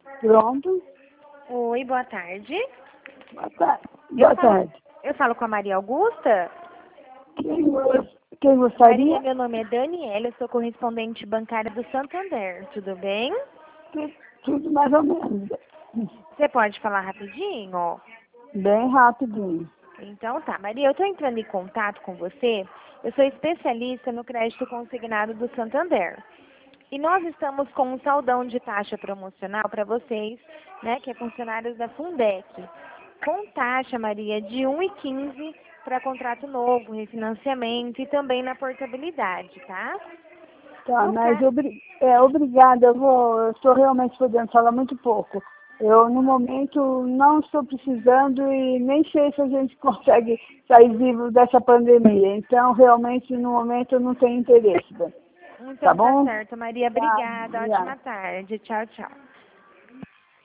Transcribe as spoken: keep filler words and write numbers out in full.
Pronto. Oi, boa tarde. Boa tarde. Boa Eu falo, tarde. eu falo com a Maria Augusta. Quem, go- quem gostaria? Maria, meu nome é Daniela, eu sou correspondente bancária do Santander. Tudo bem? Tu- Tudo mais ou menos. Você pode falar rapidinho? Bem rapidinho. Então tá, Maria, eu estou entrando em contato com você. Eu sou especialista no crédito consignado do Santander. E nós estamos com um saldão de taxa promocional para vocês, né, que é funcionários da Fundec. Com taxa, Maria, de um vírgula quinze para contrato novo, refinanciamento e também na portabilidade, tá? Tá, No mas caso, obri é, obrigada, eu vou, eu estou realmente podendo falar muito pouco. Eu, no momento, não estou precisando e nem sei se a gente consegue sair vivo dessa pandemia. Então, realmente, no momento, eu não tenho interesse. Tá então tá bom? certo, Maria. Tá, Obrigada. obrigada. Ótima tarde. Tchau, tchau.